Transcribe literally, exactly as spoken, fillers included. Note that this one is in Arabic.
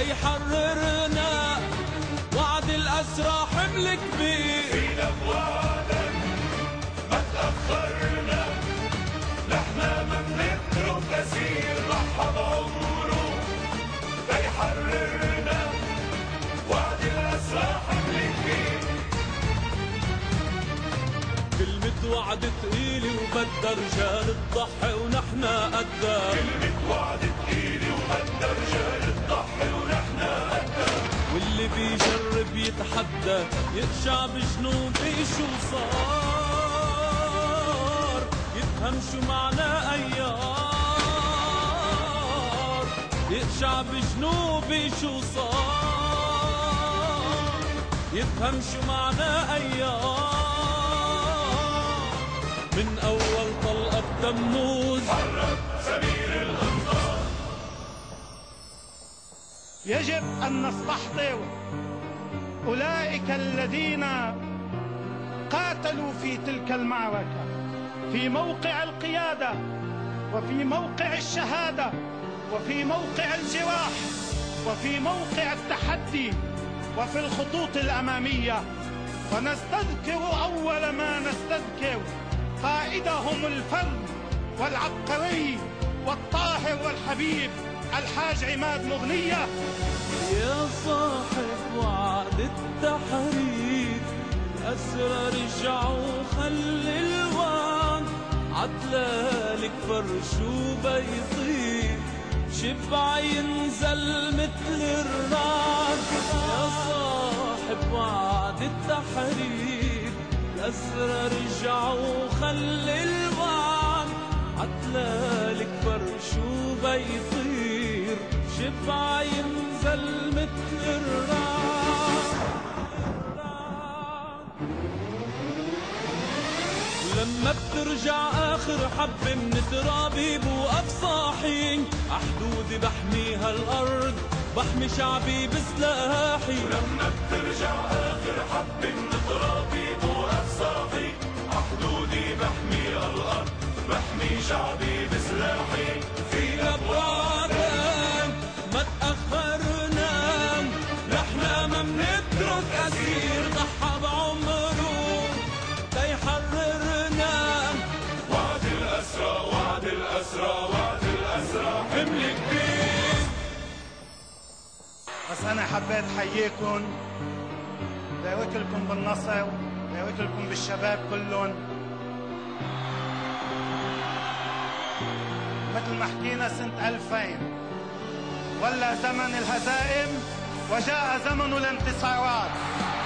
ليحررنا. وعد الأسرى حمل كبير فينا بوعدك ما تأخرنا، نحنا ما بنترك أسير ضحى بعمره ليحررنا. وعد الأسرى حمل كبير. كلمة وعد تقيلة وبدها رجال تضحي ونحنا قدها. كلمة وعد تقيلة وبدها رجال تضحي ونحنا قدها. واللي بيجرب يتحدى يرجع بجنوبي شو صار، يفهم شو معنى أيار. يرجع بجنوبي شو صار، يفهم شو معنى أيار. من أول طلقة بتموز حرك سمير الأنصار. يجب أن نستحضر أولئك الذين قاتلوا في تلك المعركة في موقع القيادة وفي موقع الشهادة وفي موقع الجراح وفي موقع التحدي وفي الخطوط الأمامية. ونستذكر أول ما نستذكر قائدهم الفرد والعبقري والطاهر والحبيب الحاج عماد مغنية. يا صاحب وعد التحرير، الأسرى رجعوا خلي الوعد. عدلالك فرشو بيطير، شبع ينزل مثل الرعد. يا صاحب وعد التحرير، الأسرى رجعوا خلي الوعد. عدلالك فرشو بيطير، شبع ينزل مثل الرعد. ولما بترجع آخر حبة من ترابي بوقف صاحي. عحدودي بحميها الأرض، بحمي شعبي بسلاحي. ولما بترجع آخر حبة من ترابي بوقف صاحي. عحدودي بحميها الأرض، بحمي شعبي بسلاحي. فينا بوعدك ما تأخرنا، نحنا ما منترك أسير ضحى بعمره ليحررنا. وعد الأسرى وعد الأسرى وعد الأسرى حمل كبير. بس أنا حبيت حييكم، بارك لكم بالنصر، بارك لكم بالشباب كلهم. مثل ما حكينا سنة ألفين ولا زمن الهزائم وجاء زمن الانتصارات.